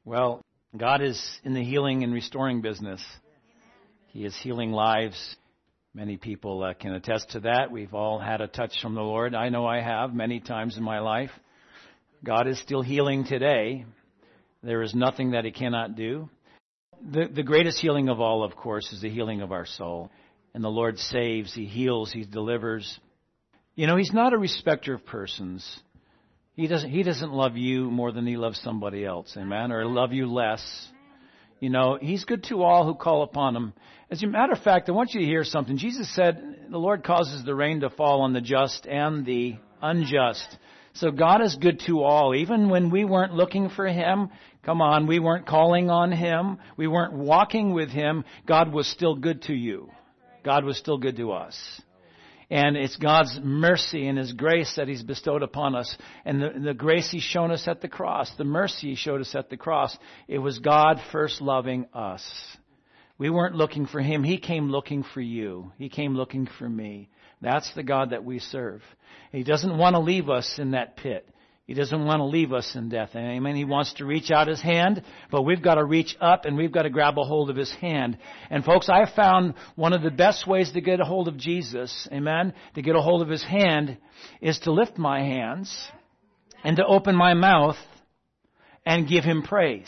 Well, God is in the healing and restoring business. He is healing lives. Many people can attest to that. We've all had a touch from the Lord. I know I have many times in my life. God is still healing today. There is nothing that He cannot do. The greatest healing of all, of course, is the healing of our soul. And the Lord saves, He heals, He delivers. You know, He's not a respecter of persons. He doesn't love you more than He loves somebody else, amen, or love you less. You know, He's good to all who call upon Him. As a matter of fact, I want you to hear something. Jesus said, the Lord causes the rain to fall on the just and the unjust. So God is good to all. Even when we weren't looking for Him, come on, we weren't calling on Him, we weren't walking with Him, God was still good to you. God was still good to us. And it's God's mercy and His grace that He's bestowed upon us. And the grace He's shown us at the cross, the mercy He showed us at the cross, it was God first loving us. We weren't looking for Him. He came looking for you. He came looking for me. That's the God that we serve. He doesn't want to leave us in that pit. He doesn't want to leave us in death. Amen. He wants to reach out His hand, but we've got to reach up and we've got to grab a hold of His hand. And folks, I have found one of the best ways to get a hold of Jesus, amen, to get a hold of His hand is to lift my hands and to open my mouth and give Him praise.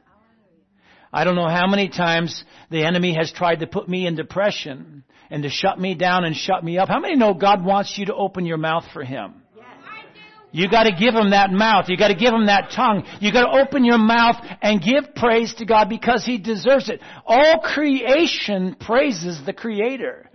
I don't know how many times the enemy has tried to put me in depression and to shut me down and shut me up. How many know God wants you to open your mouth for Him? You got to give Him that mouth. You got to give Him that tongue. You got to open your mouth and give praise to God because He deserves it. All creation praises the Creator.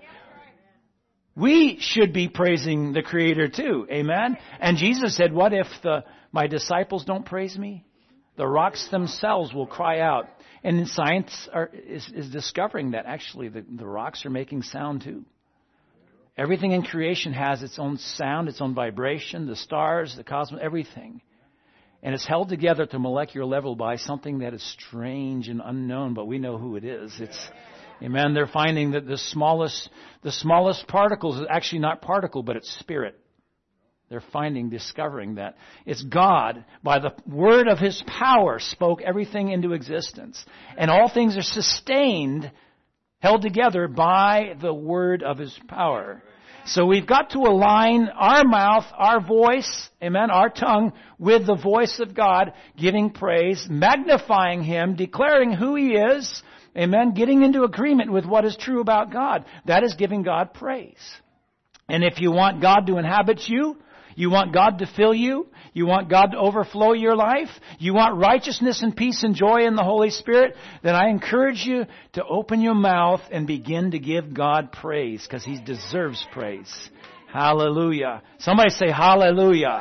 We should be praising the Creator too. Amen. And Jesus said, what if my disciples don't praise me? The rocks themselves will cry out. And science is discovering that actually the rocks are making sound too. Everything in creation has its own sound, its own vibration, the stars, the cosmos, everything. And it's held together at the molecular level by something that is strange and unknown, but we know who it is. Amen, they're finding that the smallest particles is actually not particle, but it's spirit. They're discovering that it's God, by the word of His power, spoke everything into existence. And all things are sustained, held together by the word of His power. So we've got to align our mouth, our voice, amen, our tongue with the voice of God, giving praise, magnifying Him, declaring who He is, amen, getting into agreement with what is true about God. That is giving God praise. And if you want God to inhabit you, you want God to fill you, you want God to overflow your life, you want righteousness and peace and joy in the Holy Spirit, then I encourage you to open your mouth and begin to give God praise, because He deserves praise. Hallelujah. Somebody say hallelujah.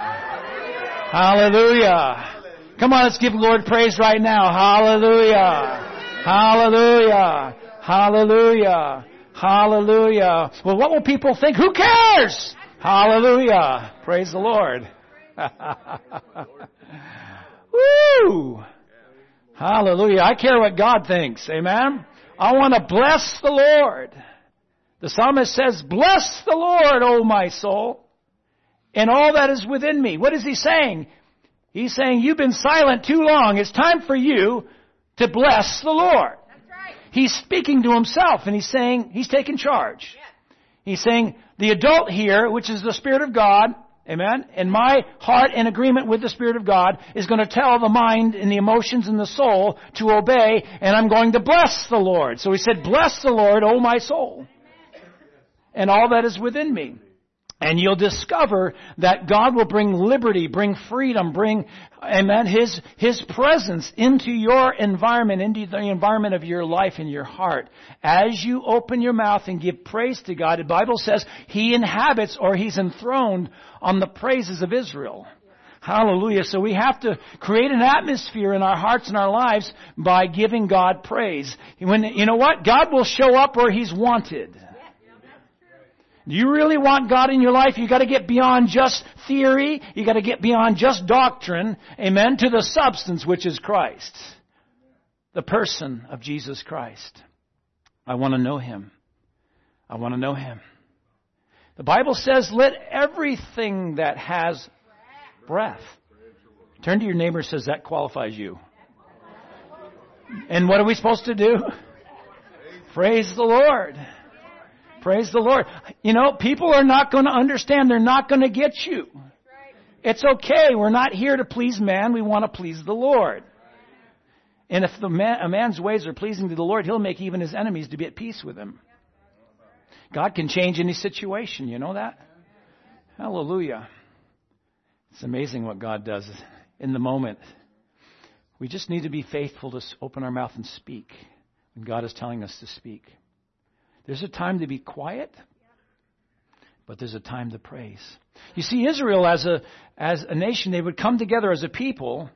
Hallelujah. Come on, let's give the Lord praise right now. Hallelujah. Hallelujah. Hallelujah. Hallelujah. Well, what will people think? Who cares? Hallelujah. Praise the Lord. Woo! Hallelujah. I care what God thinks. Amen? I want to bless the Lord. The psalmist says, bless the Lord, O my soul, and all that is within me. What is he saying? He's saying, you've been silent too long. It's time for you to bless the Lord. That's right. He's speaking to himself, and he's saying, he's taking charge. He's saying, the adult here, which is the Spirit of God, amen, and my heart in agreement with the Spirit of God is going to tell the mind and the emotions and the soul to obey, and I'm going to bless the Lord. So he said, bless the Lord, O my soul, and all that is within me. And you'll discover that God will bring liberty, bring freedom, bring, amen, His presence into your environment, into the environment of your life and your heart. As you open your mouth and give praise to God, the Bible says He inhabits, or He's enthroned on the praises of Israel. Hallelujah. So we have to create an atmosphere in our hearts and our lives by giving God praise. You know what? God will show up where He's wanted. Do you really want God in your life? You got to get beyond just theory. You got to get beyond just doctrine. Amen. To the substance, which is Christ. The person of Jesus Christ. I want to know Him. I want to know Him. The Bible says, let everything that has breath. Turn to your neighbor and says, that qualifies you. And what are we supposed to do? Praise the Lord. Praise the Lord. You know, people are not going to understand. They're not going to get you. It's okay. We're not here to please man. We want to please the Lord. And if a man's ways are pleasing to the Lord, He'll make even his enemies to be at peace with him. God can change any situation. You know that? Hallelujah. It's amazing what God does in the moment. We just need to be faithful to open our mouth and speak when God is telling us to speak. There's a time to be quiet, but there's a time to praise. You see, Israel as a nation, they would come together as a people,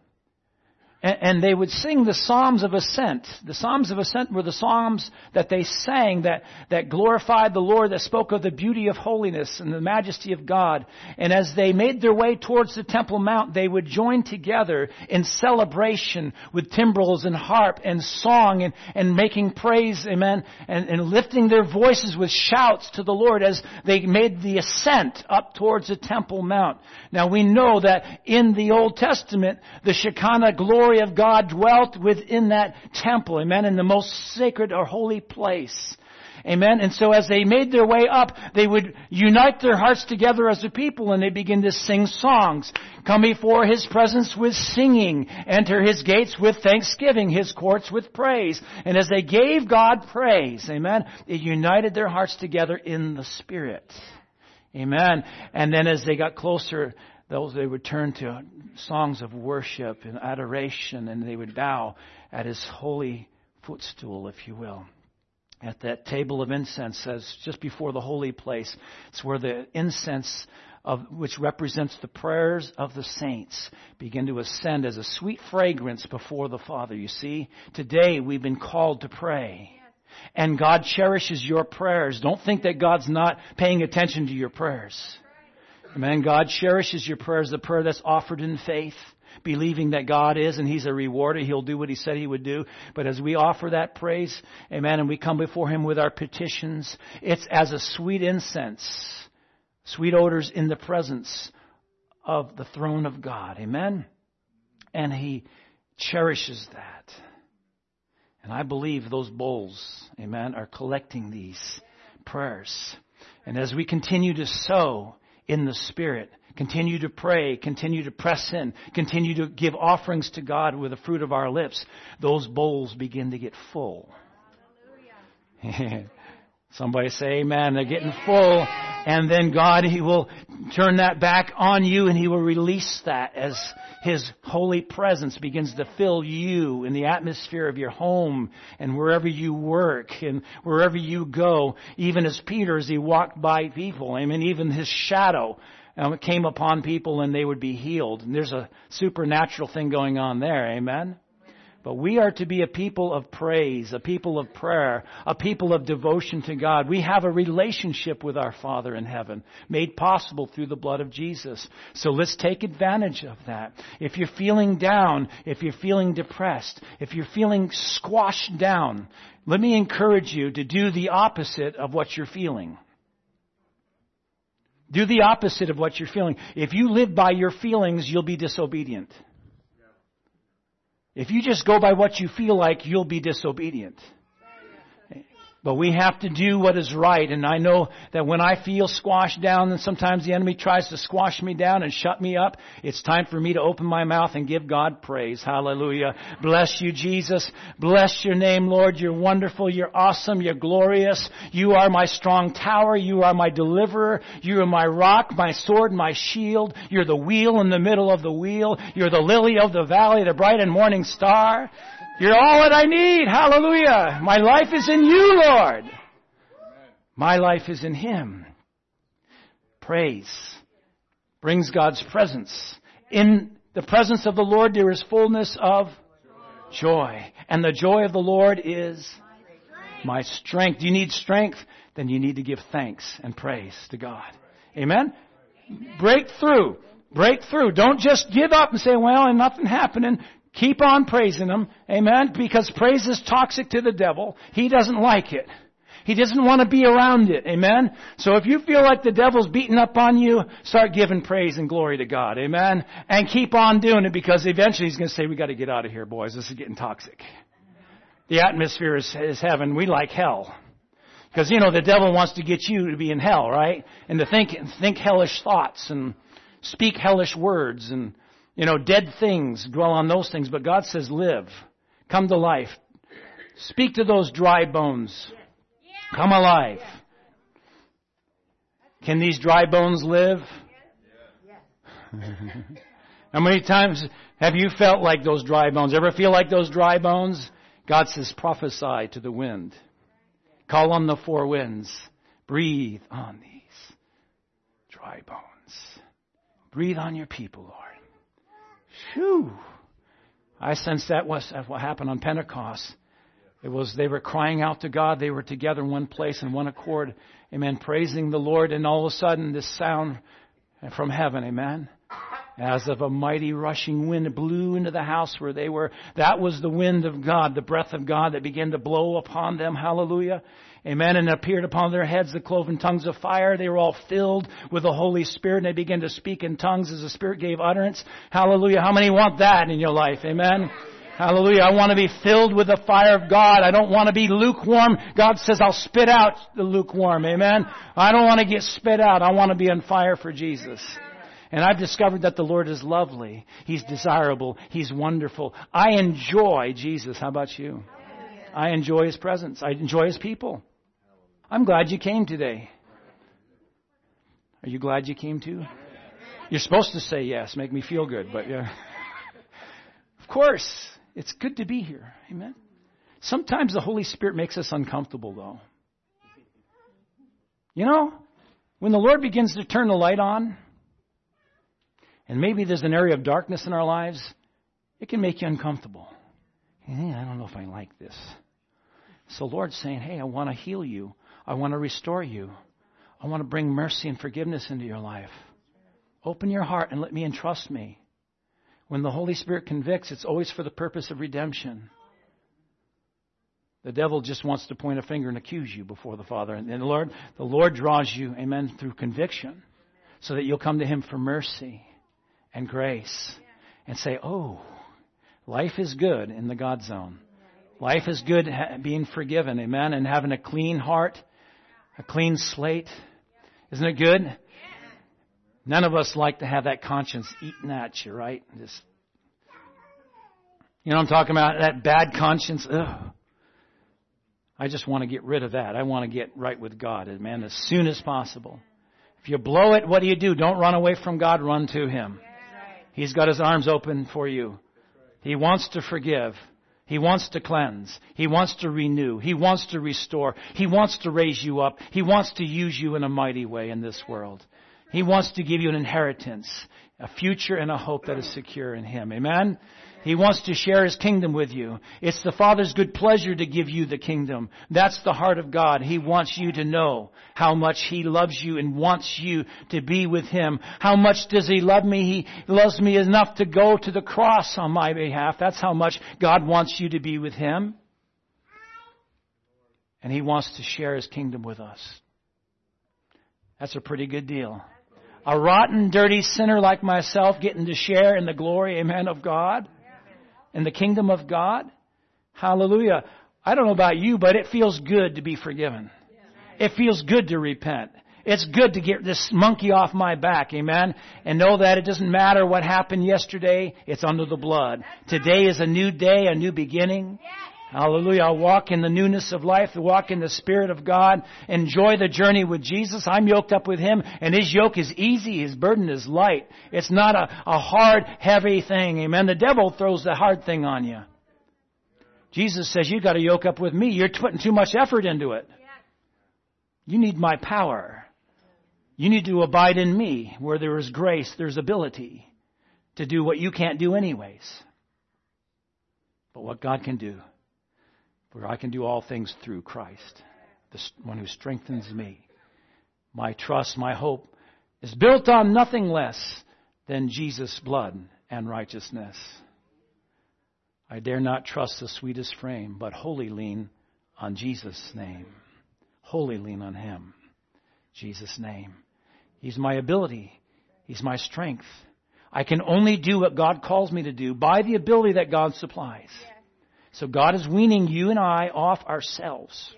and they would sing the Psalms of Ascent. The Psalms of Ascent were the psalms that they sang that glorified the Lord, that spoke of the beauty of holiness and the majesty of God. And as they made their way towards the Temple Mount, they would join together in celebration with timbrels and harp and song and making praise, amen, and lifting their voices with shouts to the Lord as they made the ascent up towards the Temple Mount. Now we know that in the Old Testament, the Shekinah glory of God dwelt within that temple, amen, in the most sacred or holy place. Amen. And so as they made their way up, they would unite their hearts together as a people, and they begin to sing songs. Come before His presence with singing. Enter His gates with thanksgiving, His courts with praise. And as they gave God praise, amen, it united their hearts together in the Spirit. Amen. And then as they got closer, they would turn to songs of worship and adoration, and they would bow at His holy footstool, if you will. At that table of incense, as just before the holy place, it's where the incense which represents the prayers of the saints begin to ascend as a sweet fragrance before the Father. You see, today we've been called to pray. And God cherishes your prayers. Don't think that God's not paying attention to your prayers. Amen. God cherishes your prayers, the prayer that's offered in faith, believing that God is and He's a rewarder. He'll do what He said He would do. But as we offer that praise, amen, and we come before Him with our petitions, it's as a sweet incense, sweet odors in the presence of the throne of God. Amen. And He cherishes that. And I believe those bowls, amen, are collecting these prayers. And as we continue to sow in the Spirit, continue to pray, continue to press in, continue to give offerings to God with the fruit of our lips, those bowls begin to get full. Somebody say amen. They're getting full. And then God, He will turn that back on you, and He will release that as His holy presence begins to fill you in the atmosphere of your home and wherever you work and wherever you go. Even as Peter, as he walked by people, I mean, even his shadow came upon people and they would be healed. And there's a supernatural thing going on there. Amen. But we are to be a people of praise, a people of prayer, a people of devotion to God. We have a relationship with our Father in heaven, made possible through the blood of Jesus. So let's take advantage of that. If you're feeling down, if you're feeling depressed, if you're feeling squashed down, let me encourage you to do the opposite of what you're feeling. Do the opposite of what you're feeling. If you live by your feelings, you'll be disobedient. If you just go by what you feel like, you'll be disobedient. But we have to do what is right. And I know that when I feel squashed down, and sometimes the enemy tries to squash me down and shut me up, it's time for me to open my mouth and give God praise. Hallelujah. Bless you, Jesus. Bless your name, Lord. You're wonderful. You're awesome. You're glorious. You are my strong tower. You are my deliverer. You are my rock, my sword, my shield. You're the wheel in the middle of the wheel. You're the lily of the valley, the bright and morning star. You're all that I need. Hallelujah. My life is in you, Lord. My life is in Him. Praise brings God's presence. In the presence of the Lord there is fullness of joy. And the joy of the Lord is my strength. Do you need strength? Then you need to give thanks and praise to God. Amen? Break through. Break through. Don't just give up and say, well, and nothing happening. Keep on praising Him. Amen? Because praise is toxic to the devil. He doesn't like it. He doesn't want to be around it. Amen? So if you feel like the devil's beating up on you, start giving praise and glory to God. Amen? And keep on doing it, because eventually He's going to say, we got to get out of here, boys. This is getting toxic. The atmosphere is heaven. We like hell. Because, the devil wants to get you to be in hell, right? And to think hellish thoughts and speak hellish words and, dead things, dwell on those things. But God says, live. Come to life. Speak to those dry bones. Come alive. Can these dry bones live? How many times have you felt like those dry bones? Ever feel like those dry bones? God says, prophesy to the wind. Call on the four winds. Breathe on these dry bones. Breathe on your people, Lord. Phew. I sense that was what happened on Pentecost. They were crying out to God. They were together in one place in one accord. Amen. Praising the Lord. And all of a sudden this sound from heaven. Amen. As of a mighty rushing wind, it blew into the house where they were. That was the wind of God, the breath of God that began to blow upon them. Hallelujah. Amen. And it appeared upon their heads the cloven tongues of fire. They were all filled with the Holy Spirit, and they began to speak in tongues as the Spirit gave utterance. Hallelujah. How many want that in your life? Amen. Hallelujah. I want to be filled with the fire of God. I don't want to be lukewarm. God says, I'll spit out the lukewarm. Amen. I don't want to get spit out. I want to be on fire for Jesus. And I've discovered that the Lord is lovely. He's desirable. He's wonderful. I enjoy Jesus. How about you? I enjoy His presence. I enjoy His people. I'm glad you came today. Are you glad you came too? You're supposed to say yes. Make me feel good. But yeah. Of course, it's good to be here. Amen. Sometimes the Holy Spirit makes us uncomfortable though. When the Lord begins to turn the light on, and maybe there's an area of darkness in our lives, it can make you uncomfortable. I don't know if I like this. So the Lord's saying, hey, I want to heal you. I want to restore you. I want to bring mercy and forgiveness into your life. Open your heart and let me entrust me. When the Holy Spirit convicts, it's always for the purpose of redemption. The devil just wants to point a finger and accuse you before the Father. And the Lord draws you, amen, through conviction so that you'll come to Him for mercy and grace and say, oh, life is good in the God zone. Life is good being forgiven, amen, and having a clean heart, a clean slate. Isn't it good? None of us like to have that conscience eating at you, right? Just, what I'm talking about? That bad conscience. Ugh. I just want to get rid of that. I want to get right with God, amen, as soon as possible. If you blow it, what do? Don't run away from God, run to Him. He's got His arms open for you. He wants to forgive. He wants to cleanse. He wants to renew. He wants to restore. He wants to raise you up. He wants to use you in a mighty way in this world. He wants to give you an inheritance, a future and a hope that is secure in Him. Amen? He wants to share His kingdom with you. It's the Father's good pleasure to give you the kingdom. That's the heart of God. He wants you to know how much He loves you and wants you to be with Him. How much does He love me? He loves me enough to go to the cross on my behalf. That's how much God wants you to be with Him. And He wants to share His kingdom with us. That's a pretty good deal. A rotten, dirty sinner like myself getting to share in the glory, amen, of God. In the kingdom of God. Hallelujah. I don't know about you, but it feels good to be forgiven. It feels good to repent. It's good to get this monkey off my back, amen? And know that it doesn't matter what happened yesterday, it's under the blood. Today is a new day, a new beginning. Hallelujah. I'll walk in the newness of life, walk in the Spirit of God, enjoy the journey with Jesus. I'm yoked up with Him, and His yoke is easy, His burden is light. It's not a hard, heavy thing. Amen. The devil throws the hard thing on you. Jesus says, you got to yoke up with me. You're putting too much effort into it. You need my power. You need to abide in me. Where there is grace, there's ability to do what you can't do anyways. But what God can do. For I can do all things through Christ, the one who strengthens me. My trust, my hope is built on nothing less than Jesus' blood and righteousness. I dare not trust the sweetest frame, but wholly lean on Jesus' name. Wholly lean on Him. Jesus' name. He's my ability. He's my strength. I can only do what God calls me to do by the ability that God supplies. So God is weaning you and I off ourselves.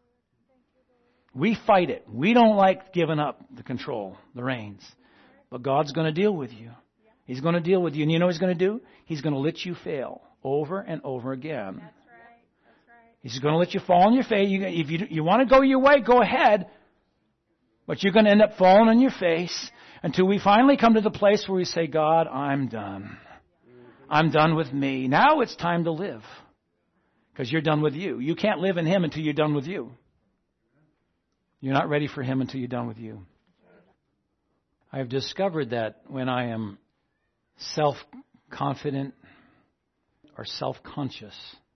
We fight it. We don't like giving up the control, the reins. But God's going to deal with you. He's going to deal with you. And you know what He's going to do? He's going to let you fail over and over again. That's right. That's right. He's going to let you fall on your face. If you want to go your way, go ahead. But you're going to end up falling on your face until we finally come to the place where we say, God, I'm done. I'm done with me. Now it's time to live. Because you're done with you. You can't live in Him until you're done with you. You're not ready for Him until you're done with you. I have discovered that when I am self-confident or self-conscious,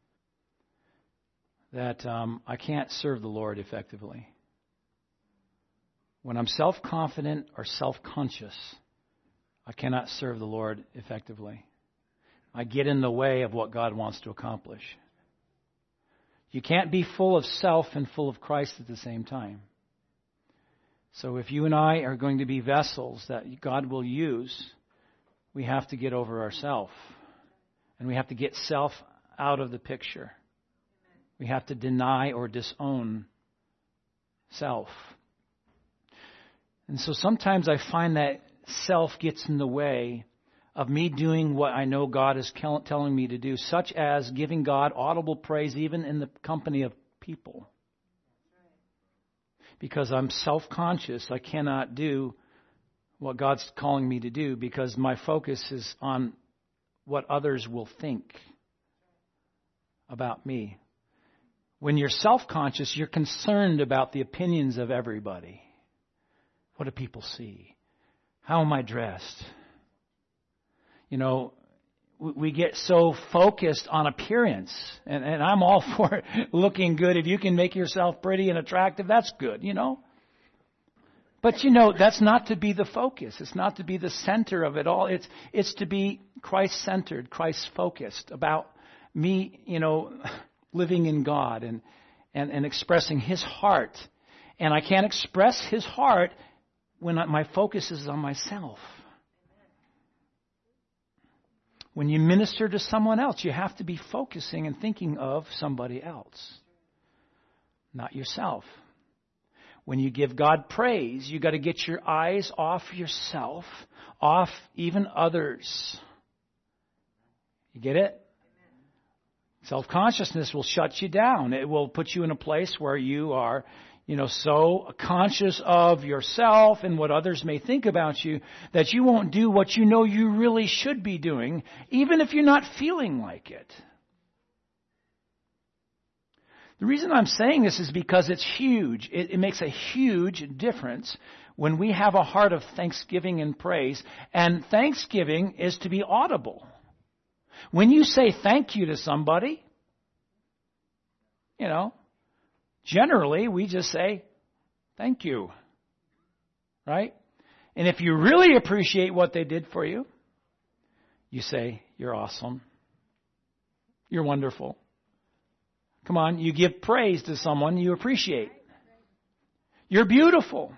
that I can't serve the Lord effectively. When I'm self-confident or self-conscious, I cannot serve the Lord effectively. I get in the way of what God wants to accomplish. You can't be full of self and full of Christ at the same time. So if you and I are going to be vessels that God will use, we have to get over ourselves. And we have to get self out of the picture. We have to deny or disown self. And so sometimes I find that self gets in the way of me doing what I know God is telling me to do, such as giving God audible praise even in the company of people. Because I'm self-conscious, I cannot do what God's calling me to do because my focus is on what others will think about me. When you're self-conscious, you're concerned about the opinions of everybody. What do people see? How am I dressed? You know, we get so focused on appearance, and I'm all for it, looking good. If you can make yourself pretty and attractive, that's good, you know. But, you know, that's not to be the focus. It's not to be the center of it all. It's to be Christ-centered, Christ-focused, about me, you know, living in God and expressing His heart. And I can't express His heart when my focus is on myself. When you minister to someone else, you have to be focusing and thinking of somebody else, not yourself. When you give God praise, you got to get your eyes off yourself, off even others. You get it? Self-consciousness will shut you down. It will put you in a place where you are, you know, so conscious of yourself and what others may think about you that you won't do what you know you really should be doing, even if you're not feeling like it. The reason I'm saying this is because it's huge. It makes a huge difference when we have a heart of thanksgiving and praise. And thanksgiving is to be audible. When you say thank you to somebody, you know, generally we just say thank you. Right? And if you really appreciate what they did for you, you say, you're awesome. You're wonderful. Come on, you give praise to someone you appreciate. You're beautiful.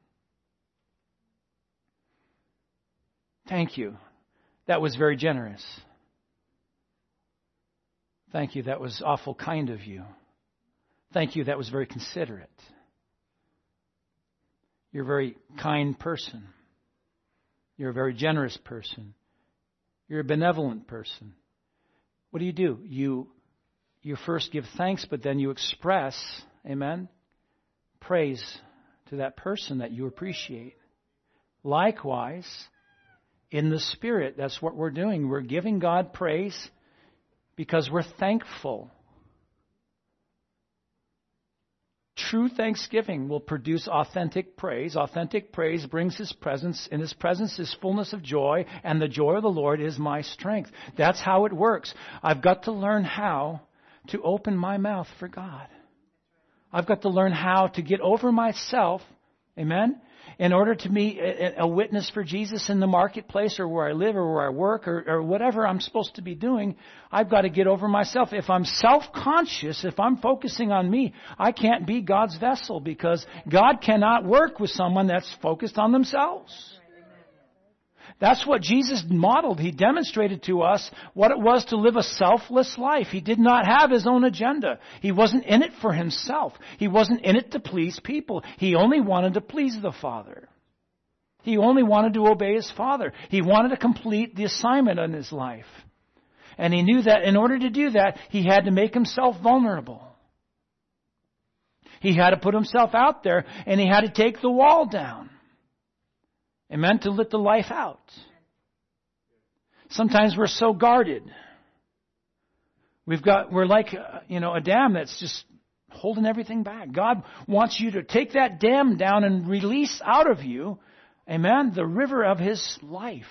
Thank you. That was very generous. Thank you. That was awful kind of you. Thank you. That was very considerate. You're a very kind person. You're a very generous person. You're a benevolent person. What do? You first give thanks, but then you express, amen, praise to that person that you appreciate. Likewise, in the Spirit, that's what we're doing. We're giving God praise because we're thankful. True thanksgiving will produce authentic praise. Authentic praise brings His presence. In His presence is fullness of joy, and the joy of the Lord is my strength. That's how it works. I've got to learn how to open my mouth for God. I've got to learn how to get over myself, amen, in order to be a witness for Jesus in the marketplace or where I live or where I work or whatever I'm supposed to be doing. I've got to get over myself. If I'm self-conscious, if I'm focusing on me, I can't be God's vessel because God cannot work with someone that's focused on themselves. That's what Jesus modeled. He demonstrated to us what it was to live a selfless life. He did not have his own agenda. He wasn't in it for himself. He wasn't in it to please people. He only wanted to please the Father. He only wanted to obey his Father. He wanted to complete the assignment in his life. And he knew that in order to do that, he had to make himself vulnerable. He had to put himself out there, and he had to take the wall down. It meant to let the life out. Sometimes we're so guarded. We're like, a dam that's just holding everything back. God wants you to take that dam down and release out of you, amen, the river of his life.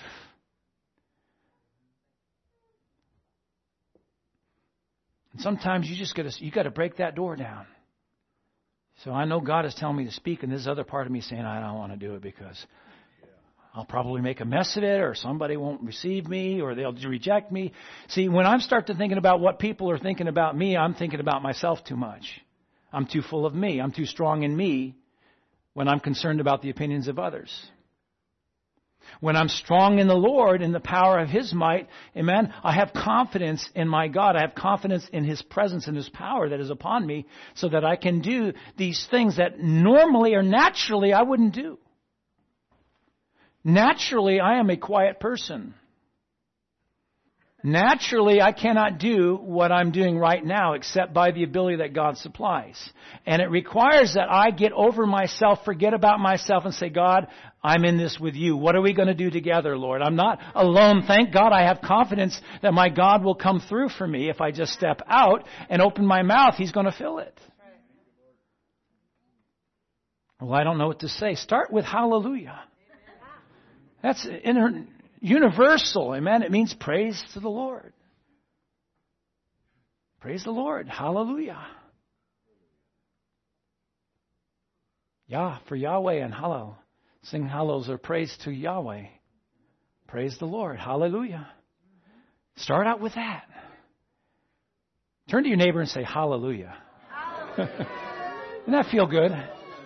And sometimes you got to break that door down. So I know God is telling me to speak, and this other part of me saying I don't want to do it because I'll probably make a mess of it, or somebody won't receive me, or they'll reject me. See, when I start to thinking about what people are thinking about me, I'm thinking about myself too much. I'm too full of me. I'm too strong in me when I'm concerned about the opinions of others. When I'm strong in the Lord, in the power of his might, amen, I have confidence in my God. I have confidence in his presence and his power that is upon me so that I can do these things that normally or naturally I wouldn't do. Naturally, I am a quiet person. Naturally, I cannot do what I'm doing right now except by the ability that God supplies. And it requires that I get over myself, forget about myself, and say, God, I'm in this with you. What are we going to do together, Lord? I'm not alone. Thank God I have confidence that my God will come through for me. If I just step out and open my mouth, he's going to fill it. Well, I don't know what to say. Start with hallelujah. That's universal, amen. It means praise to the Lord. Praise the Lord. Hallelujah. Yah for Yahweh and Hallel. Sing hallows or praise to Yahweh. Praise the Lord. Hallelujah. Start out with that. Turn to your neighbor and say hallelujah. Hallelujah. Doesn't that feel good?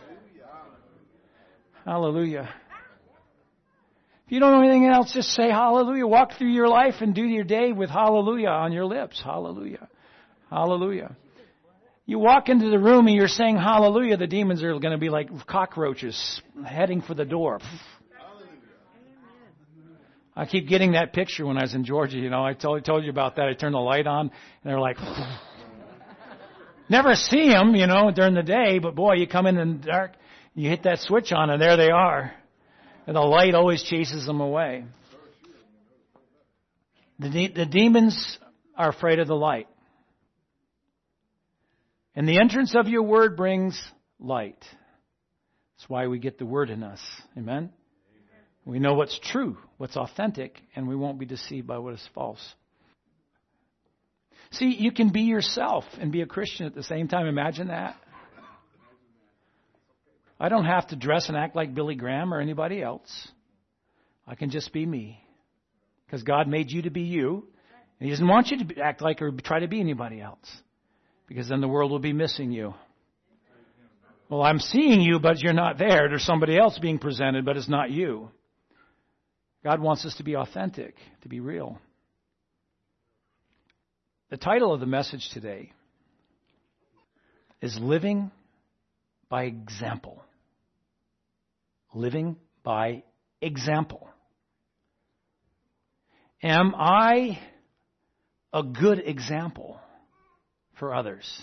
Hallelujah. If you don't know anything else, just say hallelujah. Walk through your life and do your day with hallelujah on your lips. Hallelujah. Hallelujah. You walk into the room and you're saying hallelujah, the demons are going to be like cockroaches heading for the door. I keep getting that picture when I was in Georgia. I told you about that. I turned the light on and they're like, never see them, during the day. But boy, you come in the dark, you hit that switch on and there they are. And the light always chases them away. The demons are afraid of the light. And the entrance of your word brings light. That's why we get the word in us. Amen? We know what's true, what's authentic, and we won't be deceived by what is false. See, you can be yourself and be a Christian at the same time. Imagine that. I don't have to dress and act like Billy Graham or anybody else. I can just be me. Because God made you to be you. And he doesn't want you to act like or try to be anybody else. Because then the world will be missing you. Well, I'm seeing you, but you're not there. There's somebody else being presented, but it's not you. God wants us to be authentic, to be real. The title of the message today is Living by Example. Living by example. Am I a good example for others?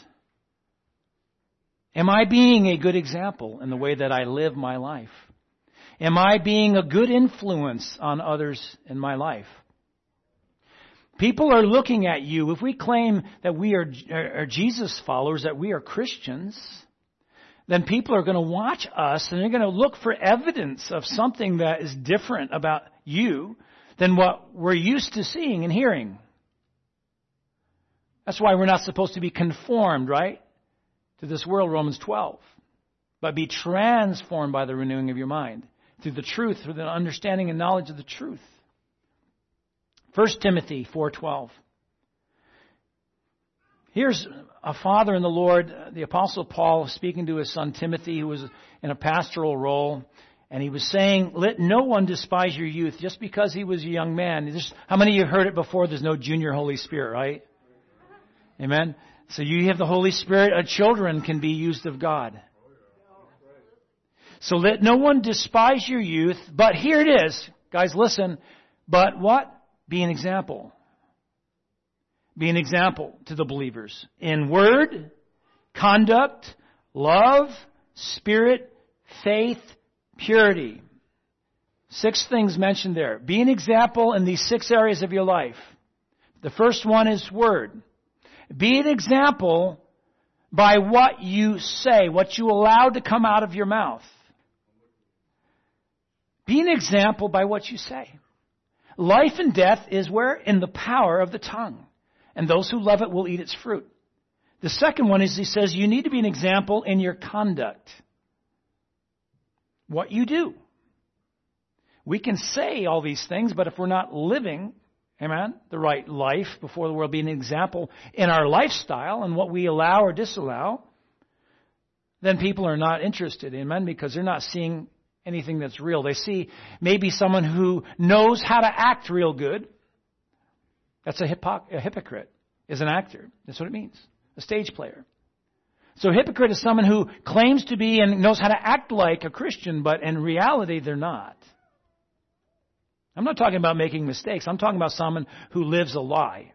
Am I being a good example in the way that I live my life? Am I being a good influence on others in my life? People are looking at you. If we claim that we are Jesus followers, that we are Christians, then people are going to watch us and they're going to look for evidence of something that is different about you than what we're used to seeing and hearing. That's why we're not supposed to be conformed, right, to this world, Romans 12. But be transformed by the renewing of your mind through the truth, through the understanding and knowledge of the truth. 1 Timothy 4:12. Here's a father in the Lord, the Apostle Paul, speaking to his son Timothy, who was in a pastoral role. And he was saying, let no one despise your youth just because he was a young man. How many of you have heard it before? There's no junior Holy Spirit, right? Amen? So you have the Holy Spirit. Children can be used of God. So let no one despise your youth. But here it is. Guys, listen. But what? Be an example. Be an example to the believers. In word, conduct, love, spirit, faith, purity. 6 things mentioned there. Be an example in these 6 areas of your life. The first one is word. Be an example by what you say, what you allow to come out of your mouth. Be an example by what you say. Life and death is where? In the power of the tongue. And those who love it will eat its fruit. The second one is, he says, you need to be an example in your conduct. What you do. We can say all these things, but if we're not living, amen, the right life before the world, be an example in our lifestyle and what we allow or disallow, then people are not interested, amen, because they're not seeing anything that's real. They see maybe someone who knows how to act real good. That's a hypocrite, is an actor. That's what it means. A stage player. So a hypocrite is someone who claims to be and knows how to act like a Christian, but in reality they're not. I'm not talking about making mistakes. I'm talking about someone who lives a lie.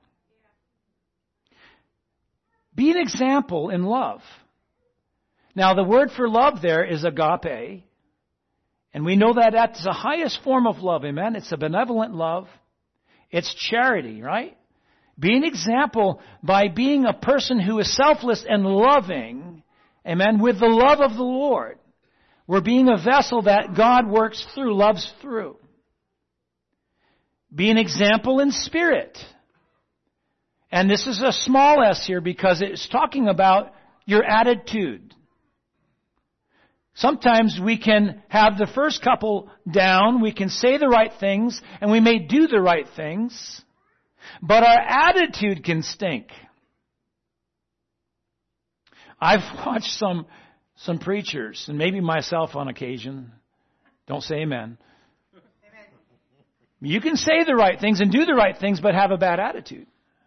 Be an example in love. Now the word for love there is agape. And we know that that's the highest form of love, amen? It's a benevolent love. It's charity, right? Be an example by being a person who is selfless and loving, amen, with the love of the Lord. We're being a vessel that God works through, loves through. Be an example in spirit. And this is a small s here because it's talking about your attitude. Sometimes we can have the first couple down, we can say the right things, and we may do the right things, but our attitude can stink. I've watched some preachers, and maybe myself on occasion. Don't say amen. You can say the right things and do the right things, but have a bad attitude.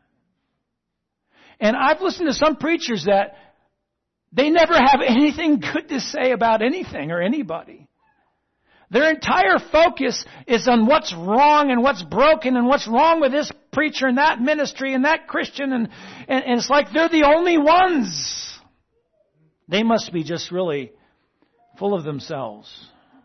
And I've listened to some preachers that they never have anything good to say about anything or anybody. Their entire focus is on what's wrong and what's broken and what's wrong with this preacher and that ministry and that Christian. And it's like they're the only ones. They must be just really full of themselves.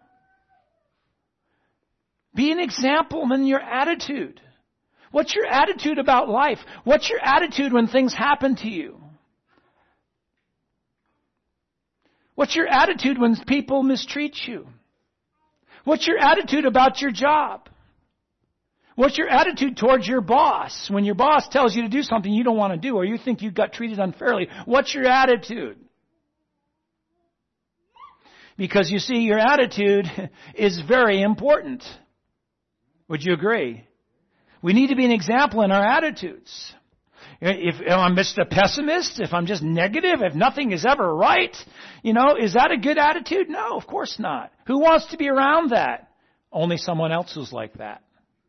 Be an example in your attitude. What's your attitude about life? What's your attitude when things happen to you? What's your attitude when people mistreat you? What's your attitude about your job? What's your attitude towards your boss? When your boss tells you to do something you don't want to do or you think you got treated unfairly, what's your attitude? Because you see, your attitude is very important. Would you agree? We need to be an example in our attitudes. If I'm just a pessimist, if I'm just negative, if nothing is ever right, is that a good attitude? No, of course not. Who wants to be around that? Only someone else who's like that.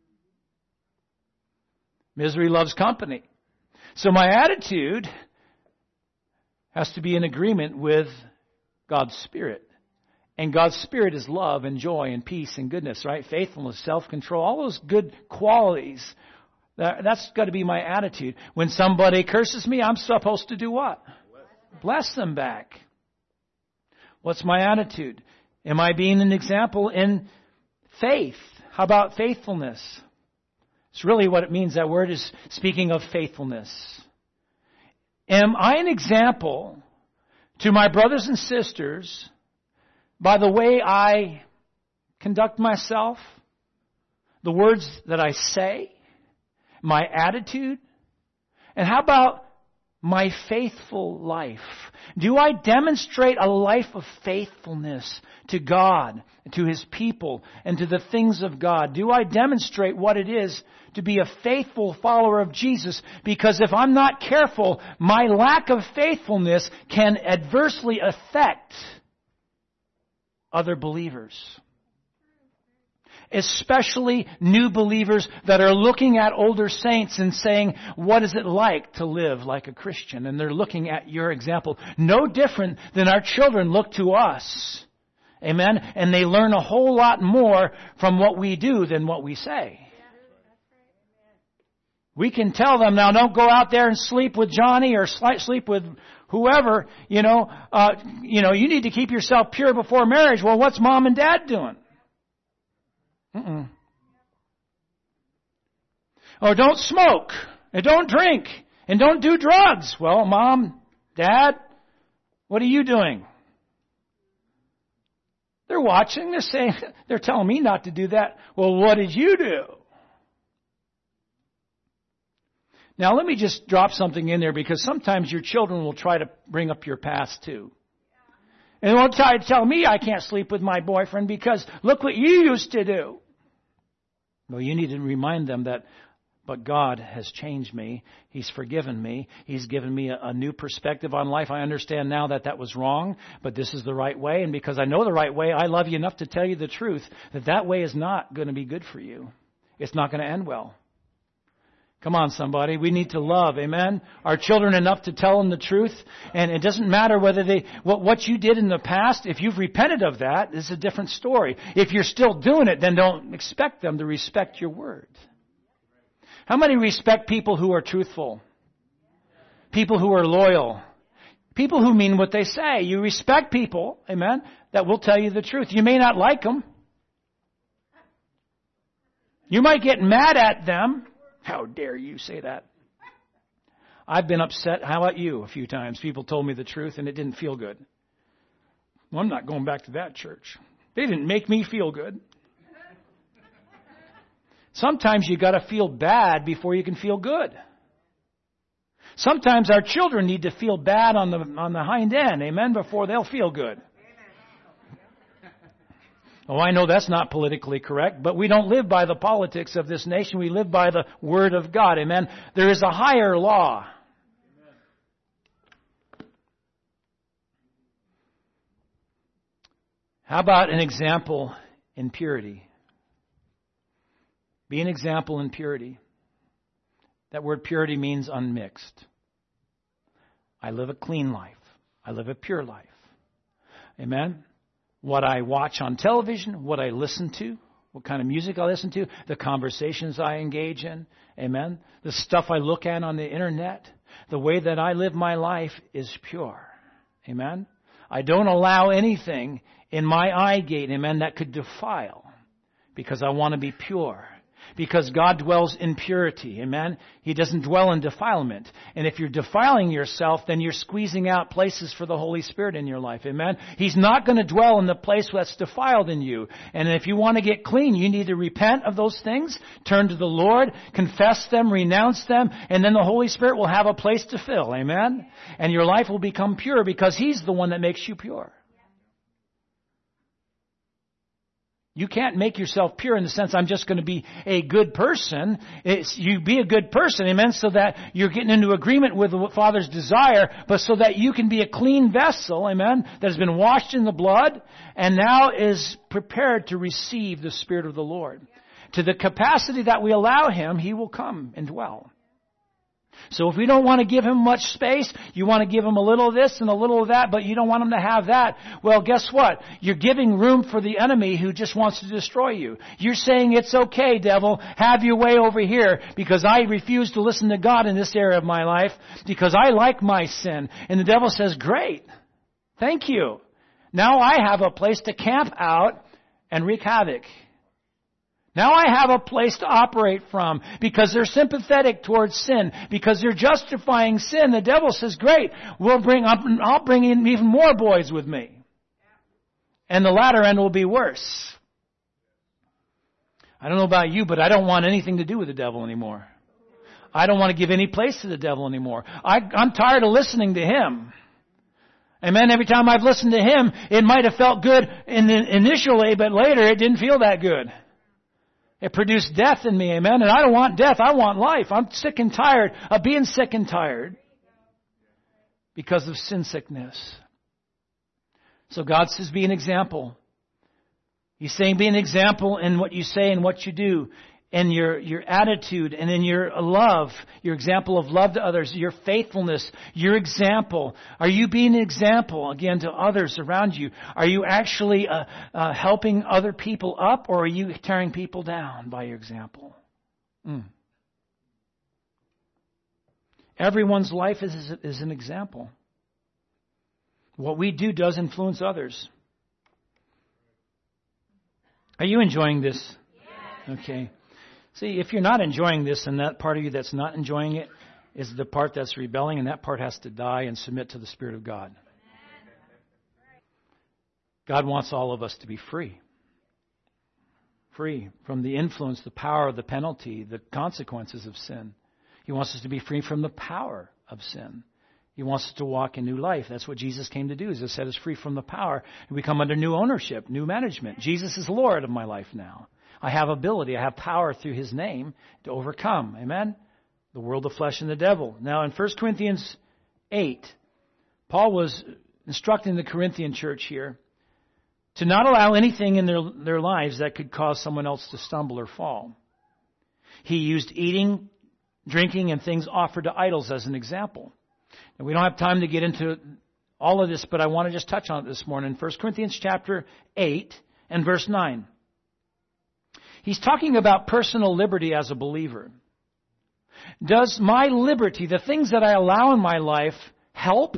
Misery loves company. So my attitude has to be in agreement with God's Spirit. And God's Spirit is love and joy and peace and goodness, right? Faithfulness, self-control, all those good qualities. That's got to be my attitude. When somebody curses me, I'm supposed to do what? Bless them back. What's my attitude? Am I being an example in faith? How about faithfulness? It's really what it means. That word is speaking of faithfulness. Am I an example to my brothers and sisters by the way I conduct myself, the words that I say, my attitude? And how about my faithful life? Do I demonstrate a life of faithfulness to God, to His people, and to the things of God? Do I demonstrate what it is to be a faithful follower of Jesus? Because if I'm not careful, my lack of faithfulness can adversely affect other believers. especially new believers that are looking at older saints and saying, what is it like to live like a Christian? And they're looking at your example. No different than our children look to us. Amen? And they learn a whole lot more from what we do than what we say. We can tell them, now don't go out there and sleep with Johnny or sleep with whoever. You need to keep yourself pure before marriage. Well, what's mom and dad doing? Or don't smoke, and don't drink, and don't do drugs. Well, mom, dad, what are you doing? They're watching, they're saying, they're telling me not to do that. Well, what did you do? Now, let me just drop something in there, because sometimes your children will try to bring up your past too. And they'll try to tell me I can't sleep with my boyfriend because look what you used to do. Well, you need to remind them that, but God has changed me. He's forgiven me. He's given me a new perspective on life. I understand now that was wrong, but this is the right way. And because I know the right way, I love you enough to tell you the truth, that way is not going to be good for you. It's not going to end well. Come on, somebody. We need to love, amen, our children enough to tell them the truth. And it doesn't matter whether what you did in the past. If you've repented of that, it's a different story. If you're still doing it, then don't expect them to respect your word. How many respect people who are truthful? People who are loyal? People who mean what they say. You respect people, amen, that will tell you the truth. You may not like them. You might get mad at them. How dare you say that? I've been upset. How about you? A few times. People told me the truth and it didn't feel good. Well, I'm not going back to that church. They didn't make me feel good. Sometimes you got to feel bad before you can feel good. Sometimes our children need to feel bad on the hind end, amen, before they'll feel good. Oh, I know that's not politically correct, but we don't live by the politics of this nation. We live by the Word of God. Amen. There is a higher law. How about an example in purity? Be an example in purity. That word purity means unmixed. I live a clean life. I live a pure life. Amen. What I watch on television, what I listen to, what kind of music I listen to, the conversations I engage in, amen, the stuff I look at on the internet, the way that I live my life is pure, amen. I don't allow anything in my eye gate, amen, that could defile, because I want to be pure. Because God dwells in purity, amen? He doesn't dwell in defilement. And if you're defiling yourself, then you're squeezing out places for the Holy Spirit in your life, amen? He's not going to dwell in the place that's defiled in you. And if you want to get clean, you need to repent of those things, turn to the Lord, confess them, renounce them, and then the Holy Spirit will have a place to fill, amen? And your life will become pure because He's the one that makes you pure. You can't make yourself pure in the sense I'm just going to be a good person. You be a good person, amen, so that you're getting into agreement with the Father's desire, but so that you can be a clean vessel, amen, that has been washed in the blood and now is prepared to receive the Spirit of the Lord. To the capacity that we allow Him, He will come and dwell. So if we don't want to give Him much space, you want to give Him a little of this and a little of that, but you don't want Him to have that, well, guess what? You're giving room for the enemy who just wants to destroy you. You're saying, it's okay, devil, have your way over here, because I refuse to listen to God in this area of my life, because I like my sin. And the devil says, great, thank you. Now I have a place to camp out and wreak havoc. Now I have a place to operate from because they're sympathetic towards sin, because they're justifying sin. The devil says, great, I'll bring in even more boys with me. And the latter end will be worse. I don't know about you, but I don't want anything to do with the devil anymore. I don't want to give any place to the devil anymore. I'm tired of listening to him. Amen. Every time I've listened to him, it might have felt good initially, but later it didn't feel that good. It produced death in me, amen? And I don't want death, I want life. I'm sick and tired of being sick and tired because of sin sickness. So God says, be an example. He's saying be an example in what you say and what you do, in your attitude and in your love, your example of love to others, your faithfulness, your example. Are you being an example, again, to others around you? Are you actually helping other people up, or are you tearing people down by your example? Everyone's life is an example. What we do does influence others. Are you enjoying this? Yes. Okay. See, if you're not enjoying this, and that part of you that's not enjoying it is the part that's rebelling, and that part has to die and submit to the Spirit of God. God wants all of us to be free. Free from the influence, the power, the penalty, the consequences of sin. He wants us to be free from the power of sin. He wants us to walk in new life. That's what Jesus came to do, is to set us free from the power. And we come under new ownership, new management. Jesus is Lord of my life now. I have ability, I have power through His name to overcome. Amen? The world, the flesh, and the devil. Now in 1 Corinthians 8, Paul was instructing the Corinthian church here to not allow anything in their lives that could cause someone else to stumble or fall. He used eating, drinking, and things offered to idols as an example. And we don't have time to get into all of this, but I want to just touch on it this morning. 1 Corinthians chapter 8 and verse 9. He's talking about personal liberty as a believer. Does my liberty, the things that I allow in my life, help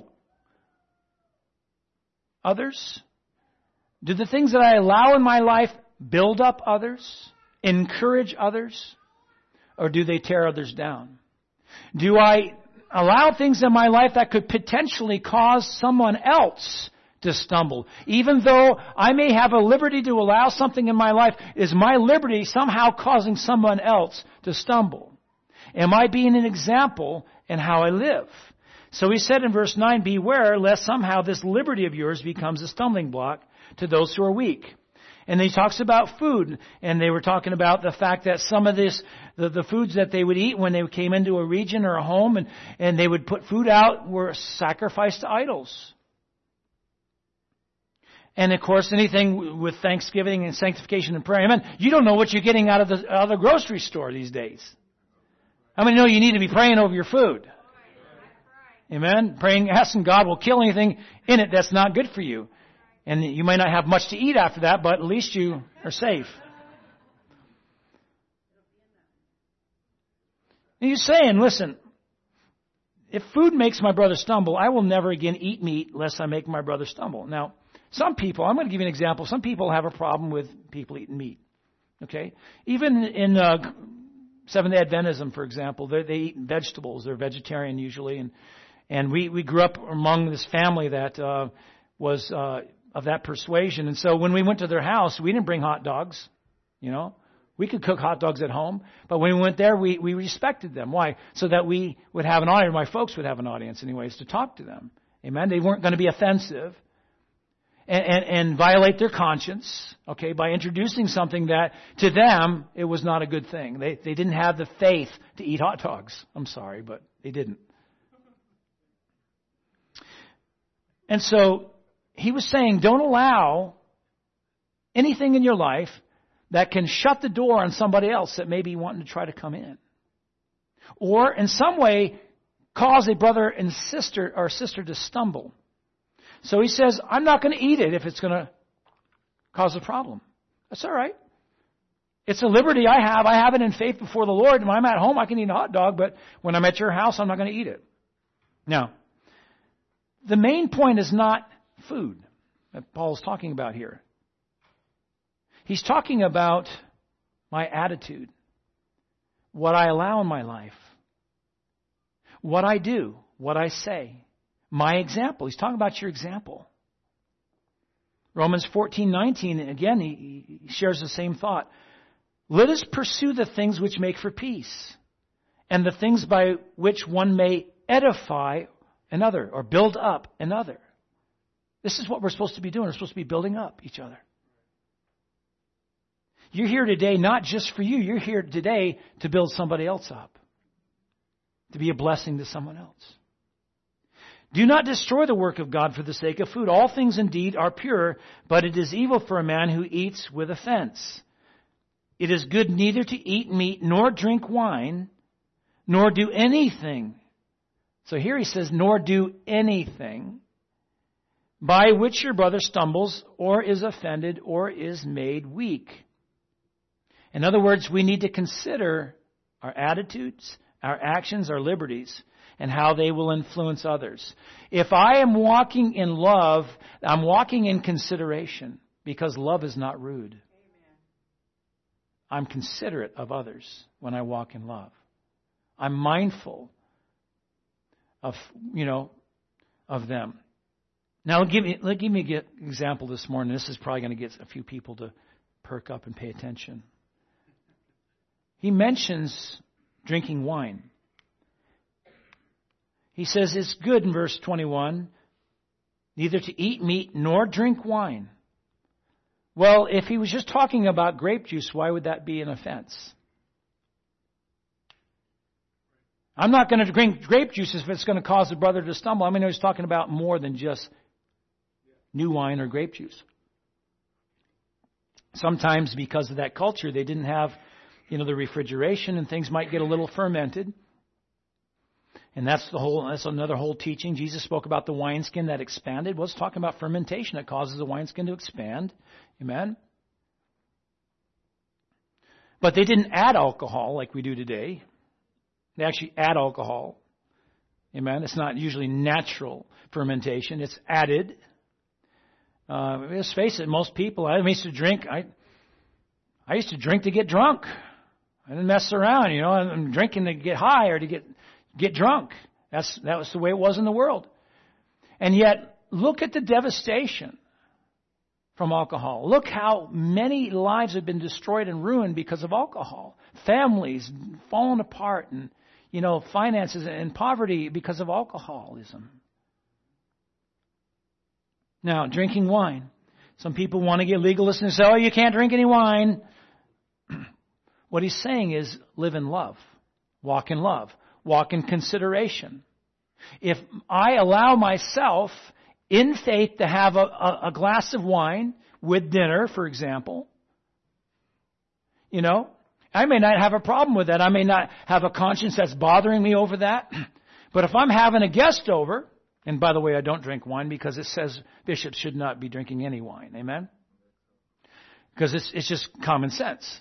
others? Do the things that I allow in my life build up others, encourage others, or do they tear others down? Do I allow things in my life that could potentially cause someone else to stumble? Even though I may have a liberty to allow something in my life, is my liberty somehow causing someone else to stumble? Am I being an example in how I live? So he said in verse 9, beware lest somehow this liberty of yours becomes a stumbling block to those who are weak. And he talks about food, and they were talking about the fact that some of this, the foods that they would eat when they came into a region or a home, and they would put food out, were sacrificed to idols. And of course, anything with thanksgiving and sanctification and prayer, amen, you don't know what you're getting out of the grocery store these days. How many know you need to be praying over your food? Amen? Praying, asking God will kill anything in it that's not good for you. And you may not have much to eat after that, but at least you are safe. And he's saying, listen, if food makes my brother stumble, I will never again eat meat lest I make my brother stumble. Now, some people, I'm going to give you an example. Some people have a problem with people eating meat. Okay? Even in Seventh-day Adventism, for example, they eat vegetables. They're vegetarian usually. And we grew up among this family that was of that persuasion. And so when we went to their house, we didn't bring hot dogs. You know, we could cook hot dogs at home. But when we went there, we respected them. Why? So that we would have an audience. My folks would have an audience anyways to talk to them. Amen? They weren't going to be offensive and violate their conscience, okay, by introducing something that to them it was not a good thing. They didn't have the faith to eat hot dogs. I'm sorry, but they didn't. And so he was saying, don't allow anything in your life that can shut the door on somebody else that may be wanting to try to come in, or in some way cause a brother and sister or sister to stumble. So he says, I'm not going to eat it if it's going to cause a problem. That's all right. It's a liberty I have. I have it in faith before the Lord. When I'm at home, I can eat a hot dog, but when I'm at your house, I'm not going to eat it. Now, the main point is not food that Paul's talking about here. He's talking about my attitude, what I allow in my life, what I do, what I say. My example. He's talking about your example. Romans 14:19, again, he shares the same thought. Let us pursue the things which make for peace, and the things by which one may edify another, or build up another. This is what we're supposed to be doing. We're supposed to be building up each other. You're here today not just for you. You're here today to build somebody else up, to be a blessing to someone else. Do not destroy the work of God for the sake of food. All things indeed are pure, but it is evil for a man who eats with offense. It is good neither to eat meat nor drink wine, nor do anything. So here he says, nor do anything by which your brother stumbles or is offended or is made weak. In other words, we need to consider our attitudes, our actions, our liberties, and how they will influence others. If I am walking in love, I'm walking in consideration, because love is not rude. Amen. I'm considerate of others when I walk in love. I'm mindful of them. Now, give me an example this morning. This is probably going to get a few people to perk up and pay attention. He mentions drinking wine. He says it's good in verse 21, neither to eat meat nor drink wine. Well, if he was just talking about grape juice, why would that be an offense? I'm not going to drink grape juice if it's going to cause a brother to stumble. I mean, he's talking about more than just new wine or grape juice. Sometimes because of that culture, they didn't have, the refrigeration, and things might get a little fermented. And that's another whole teaching. Jesus spoke about the wineskin that expanded. Well, it's talking about fermentation that causes the wineskin to expand. Amen? But they didn't add alcohol like we do today. They actually add alcohol. Amen? It's not usually natural fermentation. It's added. Let's face it, most people, I used to drink. I used to drink to get drunk. I didn't mess around, I'm drinking to get high or to get drunk. That was the way it was in the world. And yet, look at the devastation from alcohol. Look how many lives have been destroyed and ruined because of alcohol. Families falling apart and, finances and poverty because of alcoholism. Now, drinking wine. Some people want to get legalist and say, you can't drink any wine. What he's saying is live in love. Walk in love. Walk in consideration. If I allow myself in faith to have a glass of wine with dinner, for example, I may not have a problem with that. I may not have a conscience that's bothering me over that. But if I'm having a guest over, and by the way, I don't drink wine because it says bishops should not be drinking any wine. Amen? Because it's just common sense.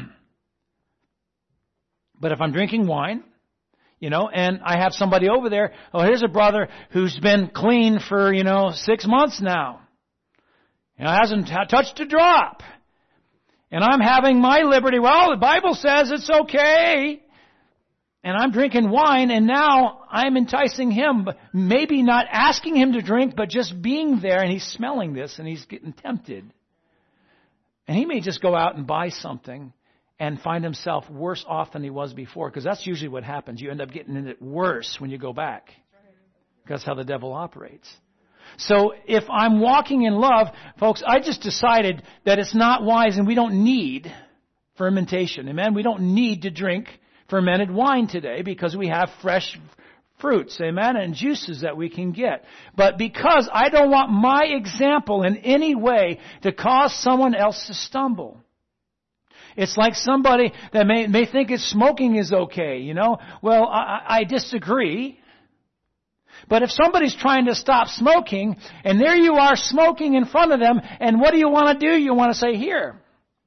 But if I'm drinking wine, and I have somebody over there, here's a brother who's been clean for, 6 months now. Hasn't touched a drop. And I'm having my liberty. Well, the Bible says it's okay. And I'm drinking wine, and now I'm enticing him, maybe not asking him to drink, but just being there, and he's smelling this, and he's getting tempted. And he may just go out and buy something and find himself worse off than he was before, because that's usually what happens. You end up getting it worse when you go back. That's how the devil operates. So if I'm walking in love, folks, I just decided that it's not wise, and we don't need fermentation. Amen? We don't need to drink fermented wine today because we have fresh fruits, amen, and juices that we can get. But because I don't want my example in any way to cause someone else to stumble. It's like somebody that may think that smoking is okay, Well, I disagree. But if somebody's trying to stop smoking, and there you are smoking in front of them, and what do you want to do? You want to say, here.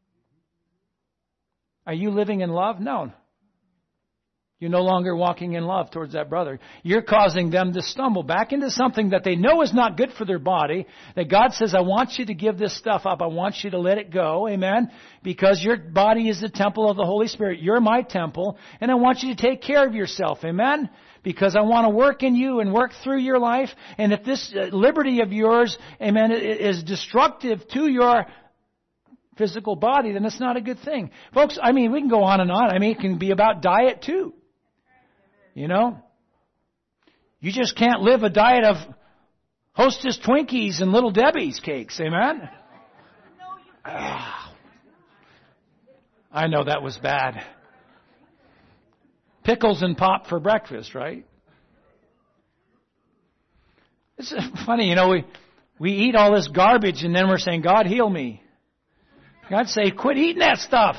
Are you living in love? No. You're no longer walking in love towards that brother. You're causing them to stumble back into something that they know is not good for their body. That God says, I want you to give this stuff up. I want you to let it go. Amen. Because your body is the temple of the Holy Spirit. You're my temple. And I want you to take care of yourself. Amen. Because I want to work in you and work through your life. And if this liberty of yours, amen, is destructive to your physical body, then it's not a good thing. Folks, we can go on and on. It can be about diet too. You just can't live a diet of Hostess Twinkies and Little Debbie's cakes. Amen? I know that was bad. Pickles and pop for breakfast, right? It's funny, we eat all this garbage and then we're saying, God, heal me. God say, quit eating that stuff.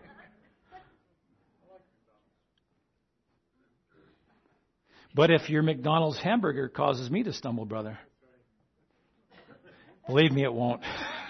But if your McDonald's hamburger causes me to stumble, brother, believe me, it won't.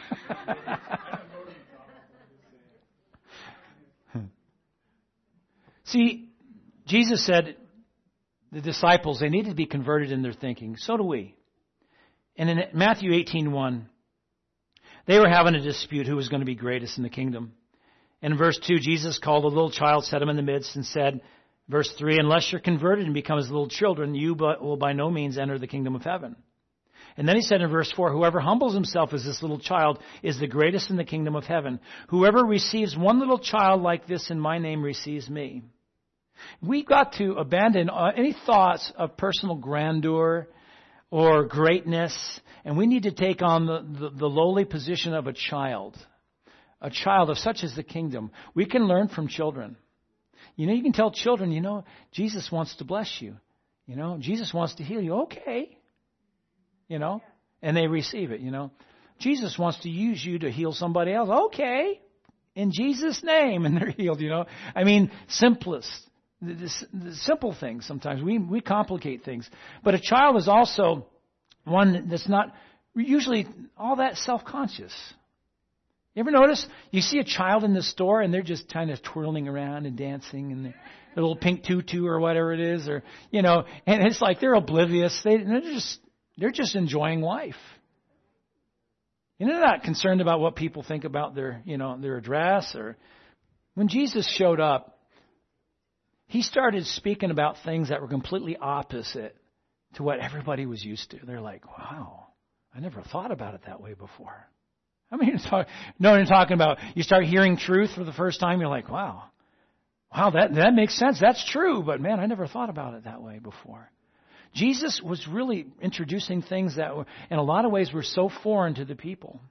See, Jesus said the disciples, they needed to be converted in their thinking. So do we. And in Matthew 18:1, they were having a dispute who was going to be greatest in the kingdom. And in verse 2, Jesus called a little child, set him in the midst, and said, verse 3, unless you're converted and become as little children, you will by no means enter the kingdom of heaven. And then he said in verse 4, whoever humbles himself as this little child is the greatest in the kingdom of heaven. Whoever receives one little child like this in my name receives me. We've got to abandon any thoughts of personal grandeur or greatness, and we need to take on the lowly position of a child of such as the kingdom. We can learn from children. You can tell children, Jesus wants to bless you. Jesus wants to heal you. Okay. And they receive it, Jesus wants to use you to heal somebody else. Okay. In Jesus' name. And they're healed, simplest. The simple things sometimes. We complicate things. But a child is also one that's not usually all that self-conscious. You ever notice? You see a child in the store and they're just kind of twirling around and dancing and their little pink tutu or whatever it is, or and it's like they're oblivious. They're just enjoying life. They're not concerned about what people think about their address. Or when Jesus showed up, he started speaking about things that were completely opposite to what everybody was used to. They're like, wow, I never thought about it that way before. You're talking about, you start hearing truth for the first time, you're like, wow, that makes sense. That's true, but man, I never thought about it that way before. Jesus was really introducing things that were, in a lot of ways, were so foreign to the people.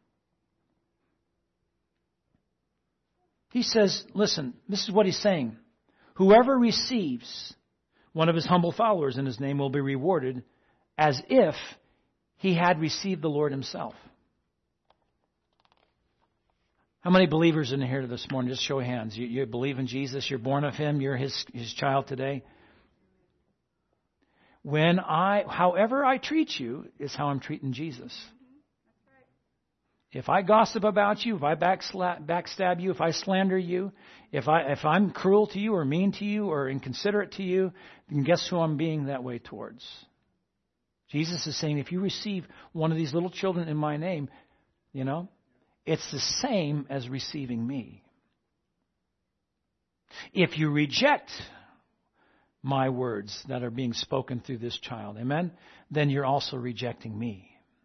He says, listen, this is what he's saying. Whoever receives one of his humble followers in his name will be rewarded as if he had received the Lord himself. How many believers in here this morning? Just show of hands. You believe in Jesus. You're born of him. You're his child today. However I treat you is how I'm treating Jesus. If I gossip about you, if I backstab you, if I slander you, if I'm cruel to you or mean to you or inconsiderate to you, then guess who I'm being that way towards? Jesus is saying, if you receive one of these little children in my name, it's the same as receiving me. If you reject my words that are being spoken through this child, amen, then you're also rejecting me.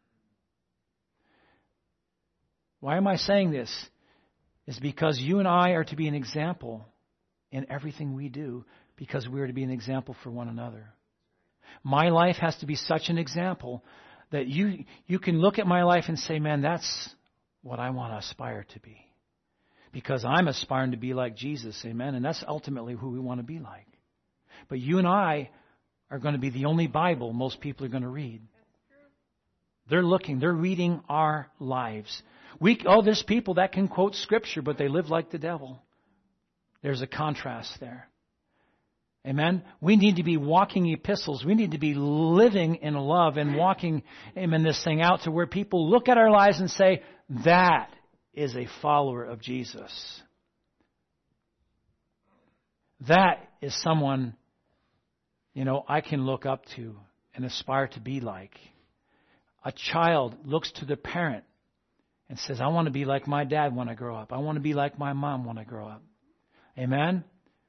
Why am I saying this? It's because you and I are to be an example in everything we do, because we are to be an example for one another. My life has to be such an example that you can look at my life and say, man, that's what I want to aspire to be. Because I'm aspiring to be like Jesus, amen, and that's ultimately who we want to be like. But you and I are going to be the only Bible most people are going to read. They're reading our lives. There's people that can quote Scripture, but they live like the devil. There's a contrast there. Amen? We need to be walking epistles. We need to be living in love and walking this thing out to where people look at our lives and say, that is a follower of Jesus. That is someone, I can look up to and aspire to be like. A child looks to the parent and says, I want to be like my dad when I grow up. I want to be like my mom when I grow up. Amen?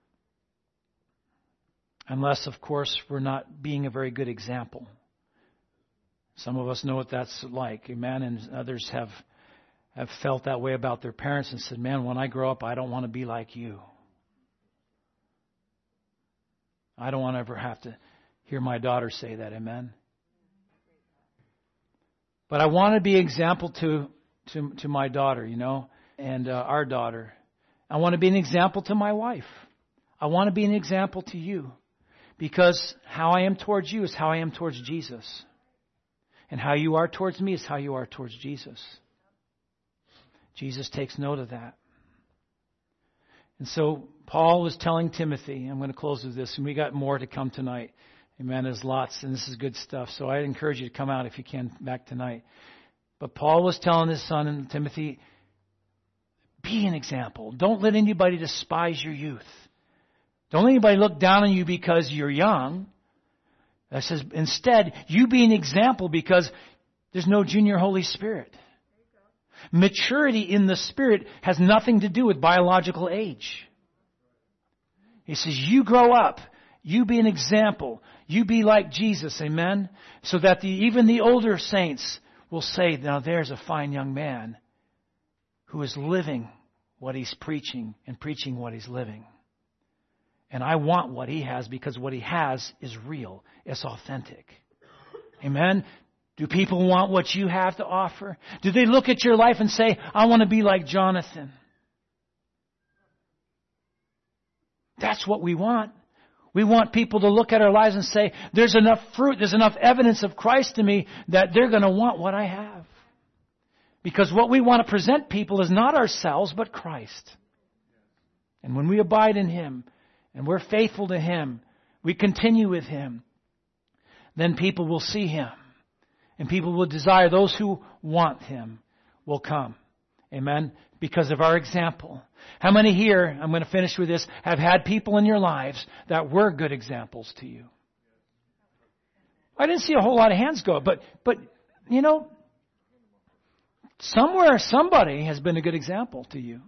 Unless, of course, we're not being a very good example. Some of us know what that's like. Amen? And others have felt that way about their parents and said, man, when I grow up, I don't want to be like you. I don't want to ever have to hear my daughter say that. Amen? But I want to be an example to my daughter, and our daughter. I want to be an example to my wife. I want to be an example to you. Because how I am towards you is how I am towards Jesus. And how you are towards me is how you are towards Jesus. Jesus takes note of that. And so Paul was telling Timothy, I'm going to close with this, and we got more to come tonight. Amen. There's lots, and this is good stuff. So I encourage you to come out if you can back tonight. But Paul was telling his son and Timothy, be an example. Don't let anybody despise your youth. Don't let anybody look down on you because you're young. That says, instead, you be an example because there's no junior Holy Spirit. Maturity in the Spirit has nothing to do with biological age. He says, you grow up. You be an example. You be like Jesus. Amen? So that even the older saints will say, now there's a fine young man who is living what he's preaching and preaching what he's living. And I want what he has because what he has is real. It's authentic. Amen? Do people want what you have to offer? Do they look at your life and say, I want to be like Jonathan? That's what we want. We want people to look at our lives and say, there's enough fruit, there's enough evidence of Christ to me that they're going to want what I have. Because what we want to present people is not ourselves, but Christ. And when we abide in Him, and we're faithful to Him, we continue with Him, then people will see Him. And people will desire, those who want Him will come. Amen? Because of our example. How many here, I'm going to finish with this, have had people in your lives that were good examples to you? I didn't see a whole lot of hands go up, but you know, somewhere somebody has been a good example to you.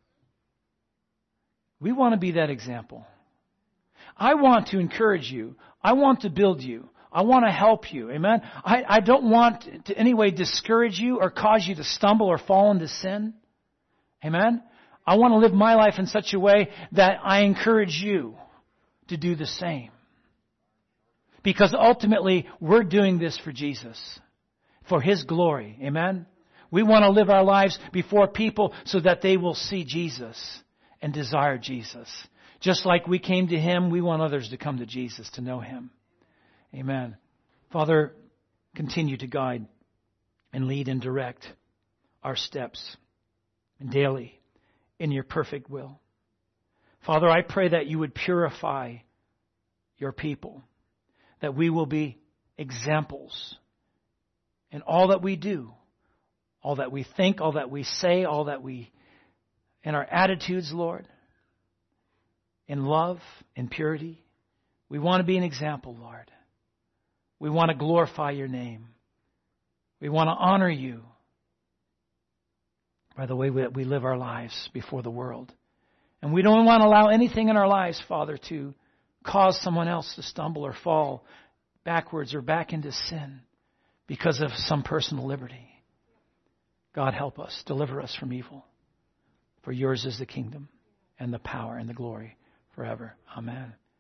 We want to be that example. I want to encourage you. I want to build you. I want to help you. Amen? I don't want to in any way discourage you or cause you to stumble or fall into sin. Amen? I want to live my life in such a way that I encourage you to do the same. Because ultimately, we're doing this for Jesus. For His glory. Amen? We want to live our lives before people so that they will see Jesus and desire Jesus. Just like we came to Him, we want others to come to Jesus, to know Him. Amen. Father, continue to guide and lead and direct our steps daily in your perfect will. Father, I pray that you would purify your people, that we will be examples in all that we do, all that we think, all that we say, all that we, in our attitudes, Lord, in love, in purity. We want to be an example, Lord. We want to glorify your name. We want to honor you by the way we live our lives before the world. And we don't want to allow anything in our lives, Father, to cause someone else to stumble or fall backwards or back into sin because of some personal liberty. God, help us. Deliver us from evil. For yours is the kingdom and the power and the glory forever. Amen.